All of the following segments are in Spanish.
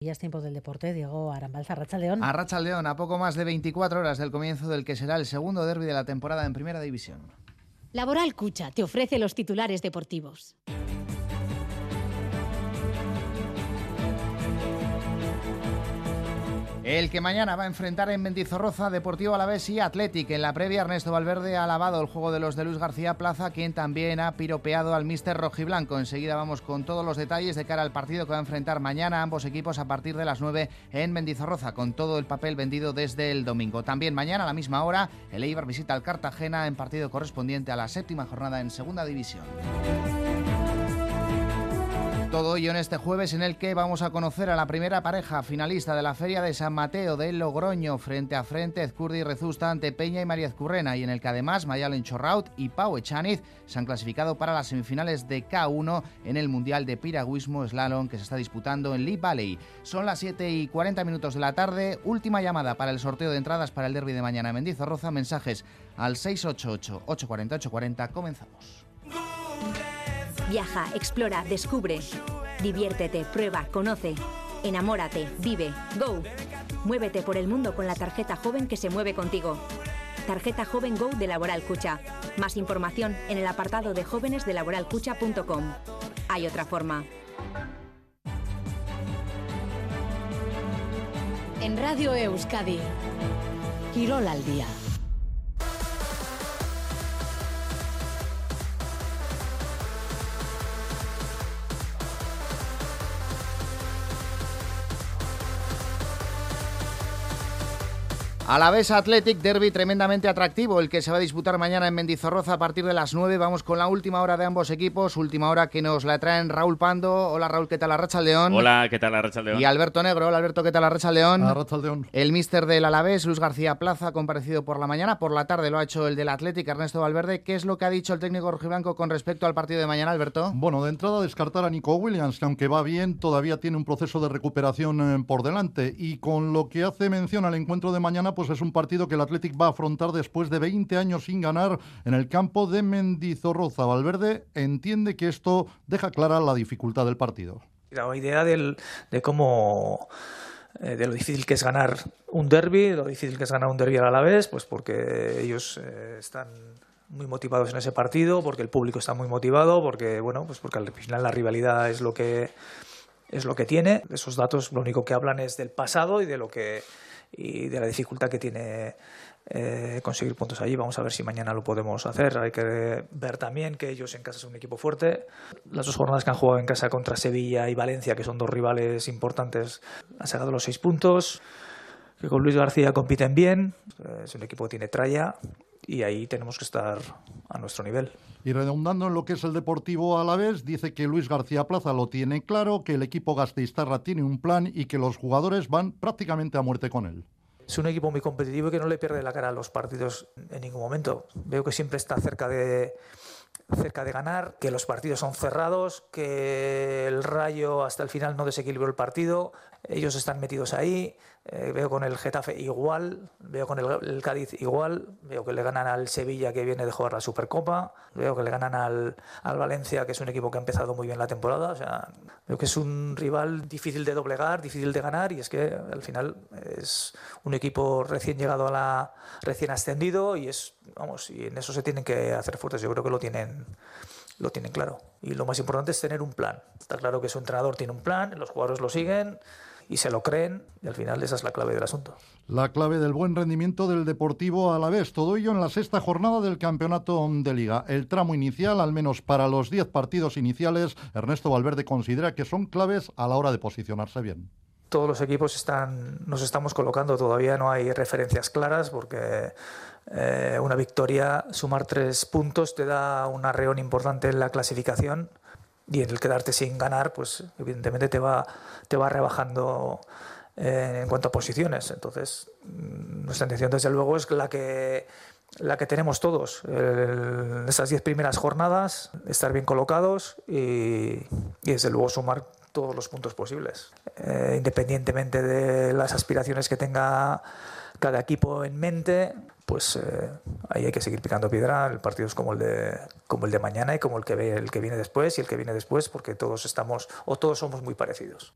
Ya es tiempo del deporte. Diego Arambalza, arratsaldeon. Arratsaldeon, a poco más de 24 horas del comienzo del que será el segundo derbi de la temporada en Primera División. Laboral Cucha te ofrece los titulares deportivos. El que mañana va a enfrentar en Mendizorroza Deportivo Alavés y Athletic. En la previa, Ernesto Valverde ha alabado el juego de los de Luis García Plaza, quien también ha piropeado al míster rojiblanco. Enseguida vamos con todos los detalles de cara al partido que va a enfrentar mañana ambos equipos a partir de las 9 en Mendizorroza, con todo el papel vendido desde el domingo. También mañana a la misma hora, el Eibar visita al Cartagena en partido correspondiente a la 7ª jornada en Segunda División. Todo ello en este jueves, en el que vamos a conocer a la primera pareja finalista de la Feria de San Mateo de Logroño, frente a frente Ezcurdi y Rezusta ante Peña y María Ezcurrena, y en el que además Mayalen Chorraut y Pau Echaniz se han clasificado para las semifinales de K1 en el Mundial de Piragüismo Slalom que se está disputando en Lee Valley. Son las 7:40 de la tarde, última llamada para el sorteo de entradas para el derbi de mañana en Mendizorroza. Mensajes al 688-840-840. Comenzamos. Viaja, explora, descubre, diviértete, prueba, conoce, enamórate, vive, go. Muévete por el mundo con la tarjeta joven que se mueve contigo. Tarjeta Joven Go de Laboral Cucha. Más información en el apartado de jóvenes de laboralcucha.com. Hay otra forma. En Radio Euskadi, Quirol al día. Alavés Athletic, derbi tremendamente atractivo, el que se va a disputar mañana en Mendizorroza a partir de las 9. Vamos con la última hora de ambos equipos, última hora que nos la traen Raúl Pando. Hola Raúl, ¿qué tal? Arratsaldeon. Hola, ¿qué tal? Arratsaldeon. Y Alberto Negro. Hola Alberto, ¿qué tal? Arratsaldeon. Arratsaldeon. El míster del Alavés, Luis García Plaza, ha comparecido por la mañana. Por la tarde lo ha hecho el del Athletic, Ernesto Valverde. ¿Qué es lo que ha dicho el técnico rojiblanco con respecto al partido de mañana, Alberto? Bueno, de entrada descartar a Nico Williams, que aunque va bien, todavía tiene un proceso de recuperación por delante. Y con lo que hace mención al encuentro de mañana, pues es un partido que el Athletic va a afrontar después de 20 años sin ganar en el campo de Mendizorroza. Valverde entiende que esto deja clara la dificultad del partido. La idea de cómo de lo difícil que es ganar un derbi, lo difícil que es ganar un derbi al Alavés, pues porque ellos están muy motivados en ese partido, porque el público está muy motivado, porque bueno, pues porque al final la rivalidad es lo que tiene. Esos datos lo único que hablan es del pasado y de la dificultad que tiene conseguir puntos allí. Vamos a ver si mañana lo podemos hacer. Hay que ver también que ellos en casa son un equipo fuerte. Las dos jornadas que han jugado en casa contra Sevilla y Valencia, que son dos rivales importantes, han sacado los 6 puntos, que con Luis García compiten bien. Es un equipo que tiene tralla y ahí tenemos que estar a nuestro nivel. Y redundando en lo que es el Deportivo Alavés, dice que Luis García Plaza lo tiene claro, que el equipo gasteiztarra tiene un plan y que los jugadores van prácticamente a muerte con él. Es un equipo muy competitivo y que no le pierde la cara a los partidos en ningún momento. Veo que siempre está cerca de ganar, que los partidos son cerrados, que el Rayo hasta el final no desequilibró el partido. Ellos están metidos ahí. Veo con el Getafe igual, veo con el Cádiz igual, veo que le ganan al Sevilla, que viene de jugar la Supercopa, veo que le ganan al Valencia, que es un equipo que ha empezado muy bien la temporada. O sea, veo que es un rival difícil de doblegar, difícil de ganar, y es que al final es un equipo recién llegado recién ascendido, y y en eso se tienen que hacer fuertes. Yo creo que lo tienen claro. Y lo más importante es tener un plan. Está claro que su entrenador tiene un plan, los jugadores lo siguen y se lo creen, y al final esa es la clave del asunto. La clave del buen rendimiento del Deportivo Alavés. Todo ello en la 6ª jornada del campeonato de Liga. El tramo inicial, al menos para los 10 partidos iniciales, Ernesto Valverde considera que son claves a la hora de posicionarse bien. Todos los equipos nos estamos colocando, todavía no hay referencias claras, porque una victoria, sumar 3 puntos, te da un arreón importante en la clasificación, y en el quedarte sin ganar, pues evidentemente te va rebajando en cuanto a posiciones. Entonces, nuestra intención desde luego es la que tenemos todos, en esas 10 primeras jornadas, estar bien colocados y desde luego sumar todos los puntos posibles, independientemente de las aspiraciones que tenga cada equipo en mente. Pues ahí hay que seguir picando piedra. El partido es como el de mañana, y como el que viene después, y el que viene después, porque todos somos muy parecidos.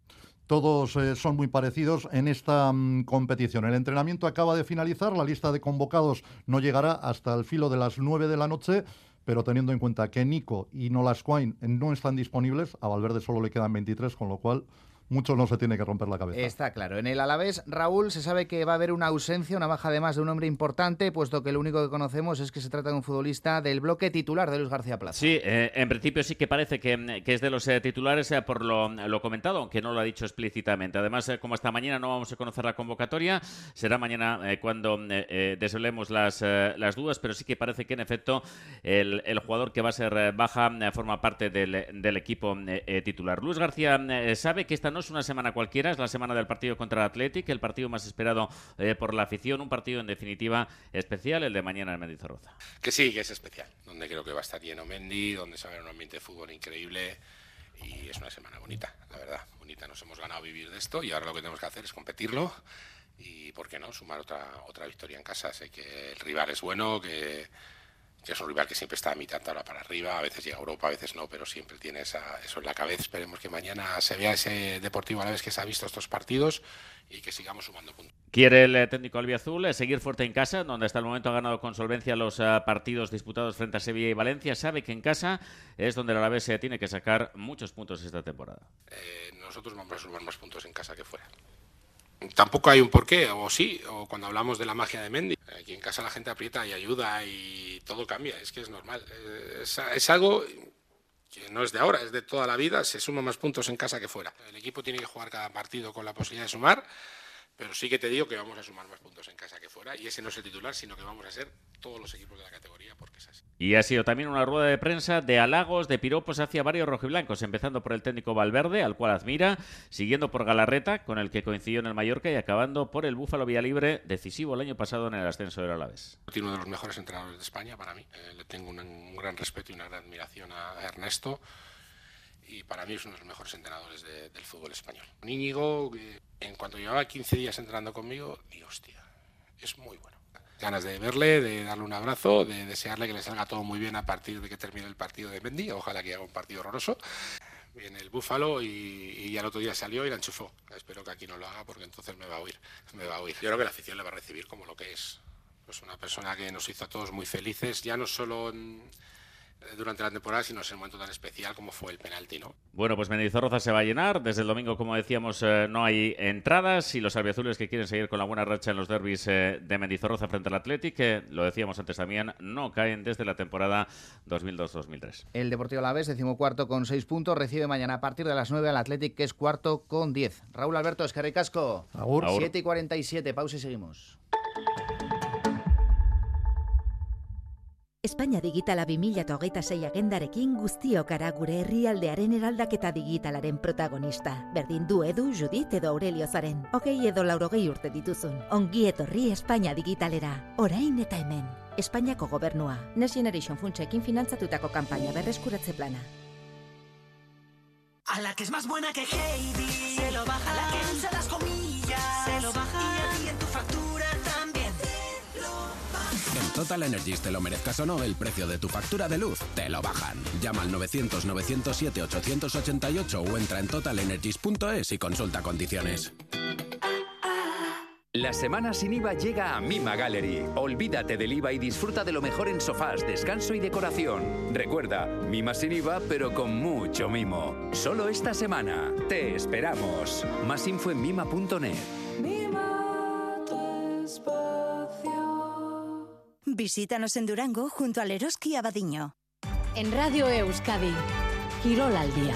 Todos son muy parecidos en esta competición. El entrenamiento acaba de finalizar, la lista de convocados no llegará hasta el filo de las 9 de la noche, pero teniendo en cuenta que Nico y Nolascoin no están disponibles, a Valverde solo le quedan 23, con lo cual muchos no se tiene que romper la cabeza. Está claro. En el Alavés, Raúl, se sabe que va a haber una ausencia, una baja además de un hombre importante, puesto que lo único que conocemos es que se trata de un futbolista del bloque titular de Luis García Plaza. Sí, en principio sí que parece que es de los titulares por lo comentado, aunque no lo ha dicho explícitamente. Además, como hasta mañana no vamos a conocer la convocatoria, será mañana cuando desvelemos las dudas, pero sí que parece que en efecto el jugador que va a ser baja forma parte del equipo titular. Luis García sabe que esta no es una semana cualquiera, es la semana del partido contra el Athletic, el partido más esperado por la afición, un partido en definitiva especial, el de mañana en Mendizorroza. Que sí, que es especial, donde creo que va a estar lleno Mendy, donde se va a ver un ambiente de fútbol increíble y es una semana bonita, la verdad, bonita. Nos hemos ganado vivir de esto y ahora lo que tenemos que hacer es competirlo y, ¿por qué no?, sumar otra victoria en casa. Sé que el rival es bueno, que es un rival que siempre está a mitad tabla para arriba, a veces llega a Europa, a veces no, pero siempre tiene eso en la cabeza. Esperemos que mañana se vea ese Deportivo Alavés que se ha visto estos partidos y que sigamos sumando puntos. Quiere el técnico albiazul seguir fuerte en casa, donde hasta el momento ha ganado con solvencia los partidos disputados frente a Sevilla y Valencia. Sabe que en casa es donde el Alavés tiene que sacar muchos puntos esta temporada. Nosotros vamos a sumar más puntos en casa que fuera. Tampoco hay un porqué, o sí, o cuando hablamos de la magia de Mendy. Aquí en casa la gente aprieta y ayuda y todo cambia, es que es normal. Es algo que no es de ahora, es de toda la vida, se suman más puntos en casa que fuera. El equipo tiene que jugar cada partido con la posibilidad de sumar, pero sí que te digo que vamos a sumar más puntos en casa que fuera, y ese no es el titular, sino que vamos a ser todos los equipos de la categoría, porque es así. Y ha sido también una rueda de prensa de halagos, de piropos hacia varios rojiblancos, empezando por el técnico Valverde, al cual admira, siguiendo por Galarreta, con el que coincidió en el Mallorca, y acabando por el Búfalo Villalibre, decisivo el año pasado en el ascenso del Alavés. Tiene uno de los mejores entrenadores de España para mí. Le tengo un gran respeto y una gran admiración a Ernesto, y para mí es uno de los mejores entrenadores del fútbol español. Íñigo, en cuanto llevaba 15 días entrenando conmigo, digo, hostia, es muy bueno. Ganas de verle, de darle un abrazo, de desearle que le salga todo muy bien a partir de que termine el partido de Mendy. Ojalá que haga un partido horroroso. Viene el Búfalo y al otro día salió y la enchufó. Espero que aquí no lo haga porque entonces me va a oír. Yo creo que la afición le va a recibir como lo que es. Pues una persona que nos hizo a todos muy felices, ya no solo durante la temporada, sino en un momento tan especial como fue el penalti, ¿no? Bueno, pues Mendizorroza se va a llenar. Desde el domingo, como decíamos, no hay entradas, y los albiazules que quieren seguir con la buena racha en los derbis de Mendizorroza frente al Athletic, que lo decíamos antes también, no caen desde la temporada 2002-2003. El Deportivo Alavés, 14º con 6 puntos, recibe mañana a partir de las 9 al Athletic, que es cuarto con 10. Raúl Alberto, eskerrik asko. Agur. 7:47, pausa y seguimos. España Digitala 2026 agendarekin guztiok gara gure herrialdearen eraldaketa digitalaren protagonista. Berdin du Edu, Judith edo Aurelio zaren. 20 edo 80 urte dituzun. Ongi etorri Espainia Digitalera. Orain eta hemen. Espainiako gobernua. Next Generation funtsekin finantzatutako kanpaina berreskuratze plana. A la que es más buena que Heidi, se lo baja. A la que usa las comillas, se lo baja. Y a ti en tu factura también. En Total Energies, te lo merezcas o no, el precio de tu factura de luz te lo bajan. Llama al 900-907-888 o entra en totalenergies.es y consulta condiciones. La semana sin IVA llega a Mima Gallery. Olvídate del IVA y disfruta de lo mejor en sofás, descanso y decoración. Recuerda, Mima sin IVA, pero con mucho mimo. Solo esta semana. Te esperamos. Más info en mima.net. Visítanos en Durango junto al Eroski Abadiño. En Radio Euskadi, Quirol al día.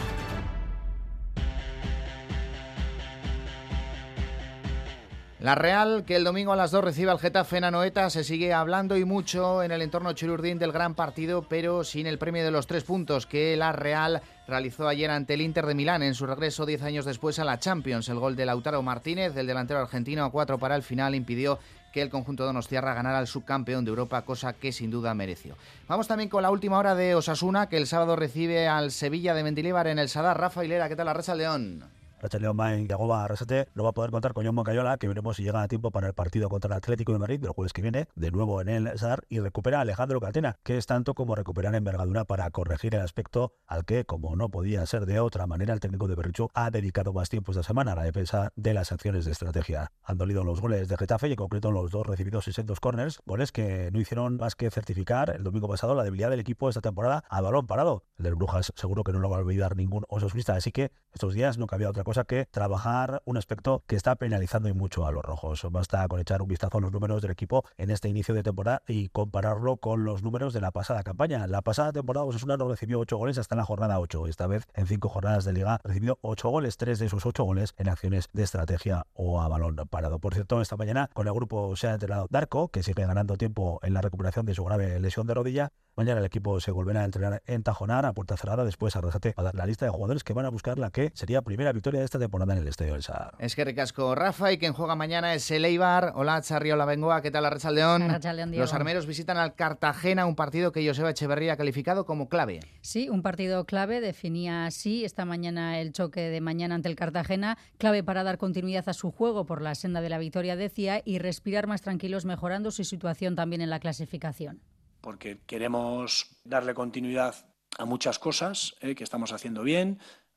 La Real, que el domingo a las 2 recibe al Getafe en Anoeta, se sigue hablando y mucho en el entorno chilurdín del gran partido, pero sin el premio de los 3 puntos que la Real realizó ayer ante el Inter de Milán en su regreso 10 años después a la Champions. El gol de Lautaro Martínez, del delantero argentino, a 4 para el final, impidió que el conjunto donostiarra ganara al subcampeón de Europa, cosa que sin duda mereció. Vamos también con la última hora de Osasuna, que el sábado recibe al Sevilla de Mendilibar en el Sadar. Rafa Hilera, ¿qué tal? Arratsaldeon. Arratsaldeon Main, Yagoba Arrasate, no va a poder contar con Jon Moncayola, que veremos si llega a tiempo para el partido contra el Atlético de Madrid del jueves que viene, de nuevo en el SAR, y recupera a Alejandro Catena, que es tanto como recuperar envergadura para corregir el aspecto al que, como no podía ser de otra manera, el técnico de Berricho ha dedicado más tiempo esta semana a la defensa de las acciones de estrategia. Han dolido los goles de Getafe y en concreto los dos recibidos en sendos corners, goles que no hicieron más que certificar el domingo pasado la debilidad del equipo esta temporada a balón parado. El del Brujas seguro que no lo va a olvidar ningún osasuna, así que estos días no cabía otra cosa que trabajar un aspecto que está penalizando y mucho a los rojos. Basta con echar un vistazo a los números del equipo en este inicio de temporada y compararlo con los números de la pasada campaña. La pasada temporada Osasuna no recibió 8 goles hasta en la jornada 8. Esta vez, en 5 jornadas de Liga, recibió 8 goles, 3 de esos 8 goles en acciones de estrategia o a balón parado. Por cierto, esta mañana con el grupo se ha entrenado Darko, que sigue ganando tiempo en la recuperación de su grave lesión de rodilla. Mañana el equipo se volverá a entrenar en Tajonar a puerta cerrada. Después Arrasate va a dar la lista de jugadores que van a buscar la que sería primera victoria de esta temporada en el Estadio del SAR. Es que ricasco, Rafa, y quien juega mañana es el Eibar. Hola, Charriola Bengoa, ¿qué tal, Arratsaldeon? Arratsaldeon, Diego. Los armeros visitan al Cartagena, un partido que Joseba Echeverría ha calificado como clave. Sí, un partido clave, definía así esta mañana el choque de mañana ante el Cartagena, clave para dar continuidad a su juego por la senda de la victoria, decía, y respirar más tranquilos, mejorando su situación también en la clasificación. Porque queremos darle continuidad a muchas cosas que estamos haciendo bien,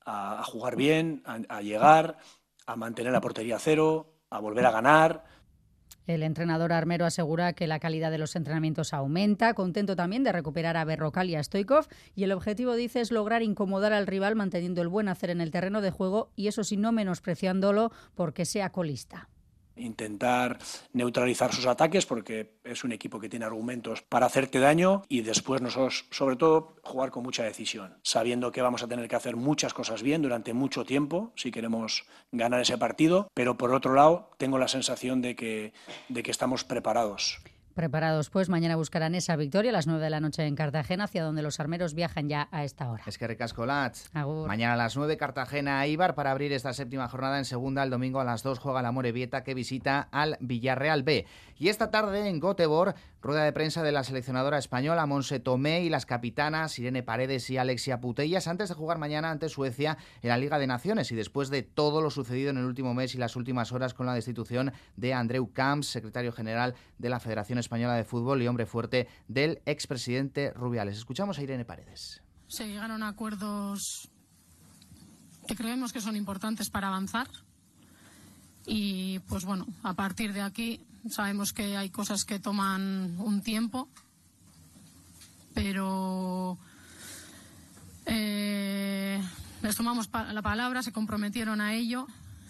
a jugar bien, a llegar, a mantener la portería a cero, a volver a ganar. El entrenador armero asegura que la calidad de los entrenamientos aumenta, contento también de recuperar a Berrocal y a Stoichkov, y el objetivo, dice, es lograr incomodar al rival manteniendo el buen hacer en el terreno de juego y eso sí, no menospreciándolo porque sea colista. Intentar neutralizar sus ataques porque es un equipo que tiene argumentos para hacerte daño y después nosotros, sobre todo, jugar con mucha decisión, sabiendo que vamos a tener que hacer muchas cosas bien durante mucho tiempo si queremos ganar ese partido, pero por otro lado tengo la sensación de que estamos preparados. Preparados, pues mañana buscarán esa victoria a las 9 de la noche en Cartagena, hacia donde los armeros viajan ya a esta hora. Es que ricasco, Lats. Agur. Mañana a las 9 Cartagena-Eibar para abrir esta séptima jornada en segunda. El domingo a las 2 juega la Amorebieta, que visita al Villarreal B. Y esta tarde en Göteborg, rueda de prensa de la seleccionadora española Montse Tomé y las capitanas Irene Paredes y Alexia Putellas antes de jugar mañana ante Suecia en la Liga de Naciones y después de todo lo sucedido en el último mes y las últimas horas con la destitución de Andreu Camps, secretario general de la Federación Española de Fútbol y hombre fuerte del expresidente Rubiales. Escuchamos a Irene Paredes. Se llegaron a acuerdos que creemos que son importantes para avanzar y pues bueno, a partir de aquí sabemos que hay cosas que toman un tiempo, pero les tomamos la palabra, se comprometieron a ello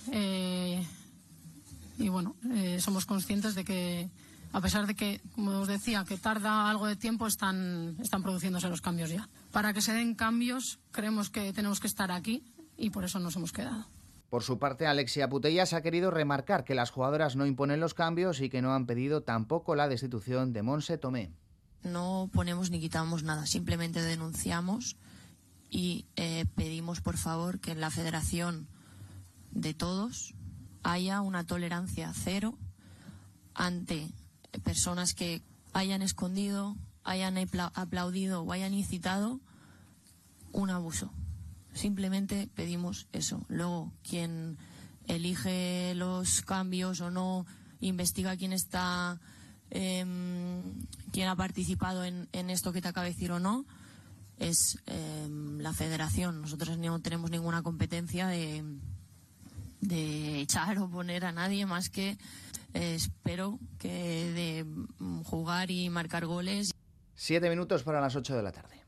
y bueno, somos conscientes de que a pesar de que, como os decía, que tarda algo de tiempo, están produciéndose los cambios ya. Para que se den cambios, creemos que tenemos que estar aquí y por eso nos hemos quedado. Por su parte, Alexia Putellas ha querido remarcar que las jugadoras no imponen los cambios y que no han pedido tampoco la destitución de Montse Tomé. No ponemos ni quitamos nada, simplemente denunciamos y pedimos, por favor, que en la federación de todos haya una tolerancia cero ante personas que hayan escondido, hayan aplaudido o hayan incitado un abuso. Simplemente pedimos eso. Luego, quien elige los cambios o no, investiga quién está, quién ha participado en esto que te acabo de decir o no, es la federación. Nosotros no tenemos ninguna competencia de echar o poner a nadie más que espero que de jugar y marcar goles. 7 minutos para las 8 de la tarde.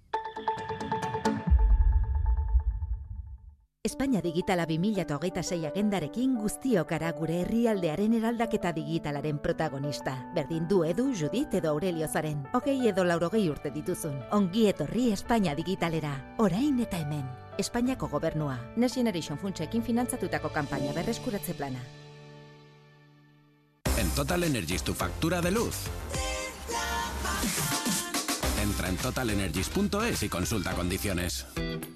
España Digitala 2026 agendarekin guztiok gara gure herrialdearen eraldaketa digitalaren protagonista. Berdin du Edu, Judith edo Aurelio zaren. 20 edo 80 urte dituzun. Ongi etorri Espainia Digitalera. Orain eta hemen. Espainiako gobernua. Next Generation funtsekin finantzatutako kanpaina berreskuratze plana. En Total Energies tu factura de luz. Entra en totalenergies.es y consulta condiciones.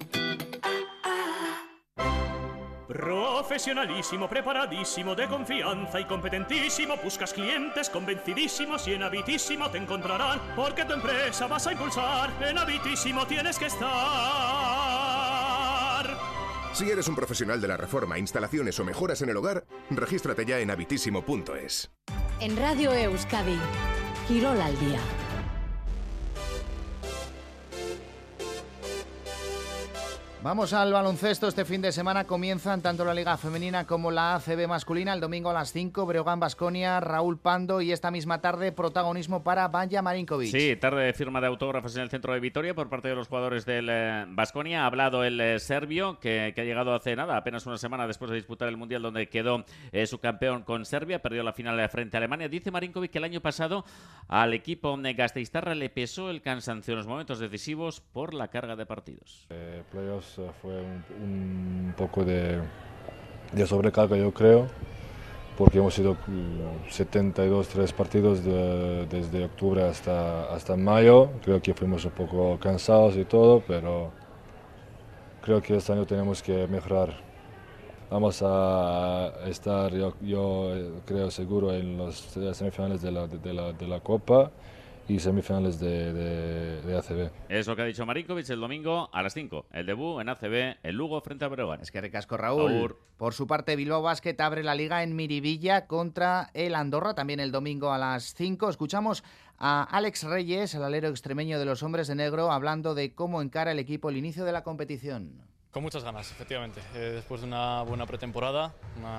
Profesionalísimo, preparadísimo, de confianza y competentísimo. Buscas clientes convencidísimos y en Habitísimo te encontrarán, porque tu empresa vas a impulsar. En Habitísimo tienes que estar. Si eres un profesional de la reforma, instalaciones o mejoras en el hogar, regístrate ya en habitísimo.es. En Radio Euskadi, Quirol al día. Vamos al baloncesto. Este fin de semana comienzan tanto la Liga Femenina como la ACB masculina. El domingo a las 5, Breogán Baskonia, Raúl Pando, y esta misma tarde protagonismo para Vanja Marinkovic. Sí, tarde de firma de autógrafos en el centro de Vitoria por parte de los jugadores del Baskonia. Ha hablado el serbio que ha llegado hace nada, apenas una semana después de disputar el Mundial, donde quedó subcampeón con Serbia, perdió la final frente a Alemania. Dice Marinkovic que el año pasado al equipo gasteiztarra le pesó el cansancio en los momentos decisivos por la carga de partidos. Playoffs fue un poco de sobrecarga, yo creo, porque hemos ido 72 partidos desde octubre hasta mayo. Creo que fuimos un poco cansados y todo, pero creo que este año tenemos que mejorar. Vamos a estar, yo creo, seguro en las semifinales de la Copa y semifinales de ACB. Es lo que ha dicho Marinkovic el domingo a las 5. El debut en ACB, el Lugo frente a Breogán. Es que ricasco, Raúl. Por su parte, Bilbao Basket abre la liga en Miribilla contra el Andorra, también el domingo a las 5. Escuchamos a Alex Reyes, el alero extremeño de los hombres de negro, hablando de cómo encara el equipo el inicio de la competición. Con muchas ganas, efectivamente. Después de una buena pretemporada,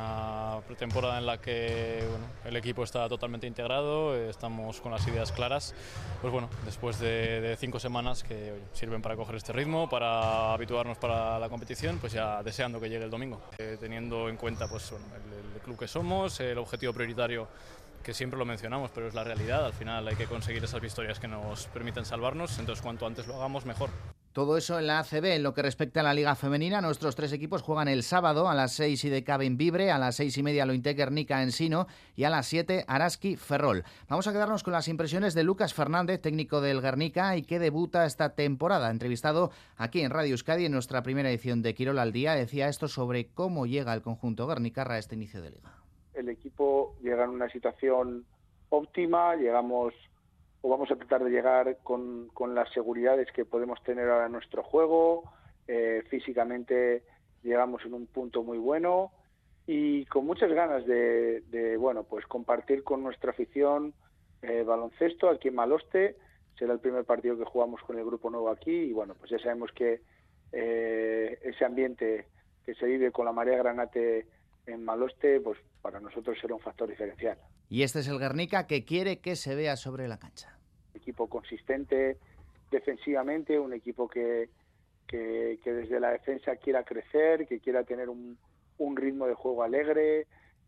en la que el equipo está totalmente integrado, estamos con las ideas claras. Pues bueno, después de 5 semanas que sirven para coger este ritmo, para habituarnos para la competición, pues ya deseando que llegue el domingo. Teniendo en cuenta pues, el club que somos, el objetivo prioritario, que siempre lo mencionamos, pero es la realidad. Al final hay que conseguir esas victorias que nos permiten salvarnos, entonces cuanto antes lo hagamos, mejor. Todo eso en la ACB. En lo que respecta a la Liga Femenina, nuestros 3 equipos juegan el sábado a las 6 IDK en Vibre, a las 6:30 Lointec Guernica en Sino y a las 7 Araski Ferrol. Vamos a quedarnos con las impresiones de Lucas Fernández, técnico del Guernica y que debuta esta temporada. Entrevistado aquí en Radio Euskadi en nuestra primera edición de Quirol al Día, decía esto sobre cómo llega el conjunto guernicarra a este inicio de liga. El equipo llega en una situación óptima, vamos a tratar de llegar con las seguridades que podemos tener ahora en nuestro juego. Físicamente llegamos en un punto muy bueno y con muchas ganas de pues compartir con nuestra afición baloncesto aquí en Maloste. Será el primer partido que jugamos con el grupo nuevo aquí y pues ya sabemos que ese ambiente que se vive con la marea granate en Maloste, pues para nosotros será un factor diferencial. Y este es el Guernica que quiere que se vea sobre la cancha. Un equipo consistente defensivamente, un equipo que desde la defensa quiera crecer, que quiera tener un ritmo de juego alegre,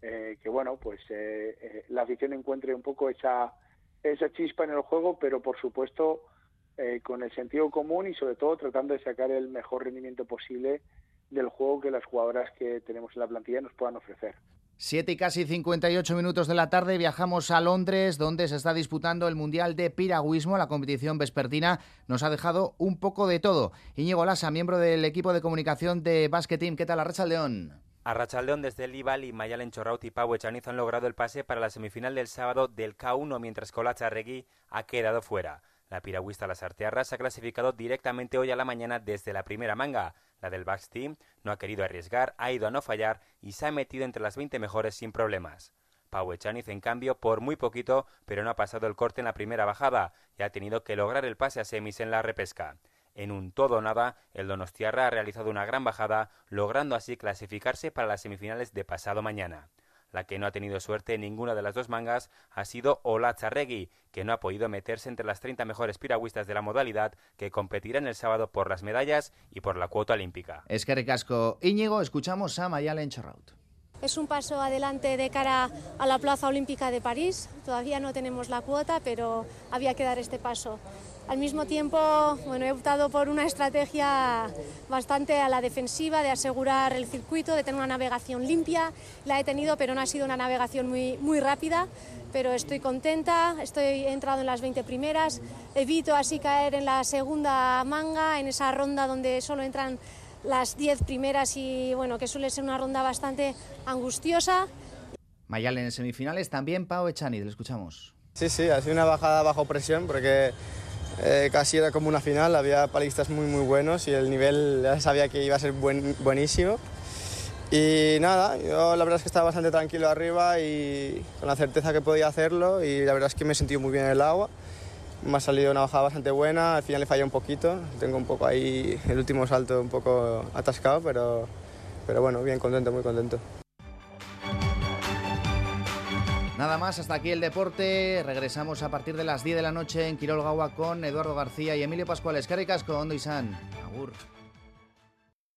la afición encuentre un poco esa chispa en el juego, pero por supuesto con el sentido común y sobre todo tratando de sacar el mejor rendimiento posible del juego que las jugadoras que tenemos en la plantilla nos puedan ofrecer. 7 y casi 58 minutos de la tarde, viajamos a Londres, donde se está disputando el Mundial de Piragüismo. La competición vespertina nos ha dejado un poco de todo. Íñigo Lasa, miembro del equipo de comunicación de Basket Team. ¿Qué tal, Arratsaldeon? Arratsaldeon, desde el Ibal y Mayalen Chorraut y Pau Echaniz han logrado el pase para la semifinal del sábado del K1, mientras que Ola Txarregui ha quedado fuera. La piragüista Lasartearra se ha clasificado directamente hoy a la mañana desde la primera manga. La del Basket Team no ha querido arriesgar, ha ido a no fallar y se ha metido entre las 20 mejores sin problemas. Pau Echaniz, en cambio, por muy poquito, pero no ha pasado el corte en la primera bajada y ha tenido que lograr el pase a semis en la repesca. En un todo o nada, el donostiarra ha realizado una gran bajada, logrando así clasificarse para las semifinales de pasado mañana. La que no ha tenido suerte en ninguna de las dos mangas ha sido Ola Txarregui, que no ha podido meterse entre las 30 mejores piragüistas de la modalidad, que competirán el sábado por las medallas y por la cuota olímpica. Es que ricasco. Íñigo, escuchamos a Mayalen Chorraut. Es un paso adelante de cara a la plaza olímpica de París. Todavía no tenemos la cuota, pero había que dar este paso. Al mismo tiempo, he optado por una estrategia bastante a la defensiva, de asegurar el circuito, de tener una navegación limpia. La he tenido, pero no ha sido una navegación muy rápida, pero estoy contenta, he entrado en las 20 primeras, evito así caer en la segunda manga, en esa ronda donde solo entran las 10 primeras y que suele ser una ronda bastante angustiosa. Mayalen en semifinales, también Pau Echaniz, le escuchamos. Sí, ha sido una bajada bajo presión porque casi era como una final, había palistas muy buenos y el nivel ya sabía que iba a ser buenísimo. Y nada, yo la verdad es que estaba bastante tranquilo arriba y con la certeza que podía hacerlo, y la verdad es que me he sentido muy bien en el agua. Me ha salido una bajada bastante buena, al final le fallé un poquito, tengo un poco ahí el último salto un poco atascado, pero bueno, bien contento, muy contento. Nada más, hasta aquí el deporte. Regresamos a partir de las 10 de la noche en Quirol Gaua con Eduardo García y Emilio Pascual. Eskerrik asko, ondo izan. Agur.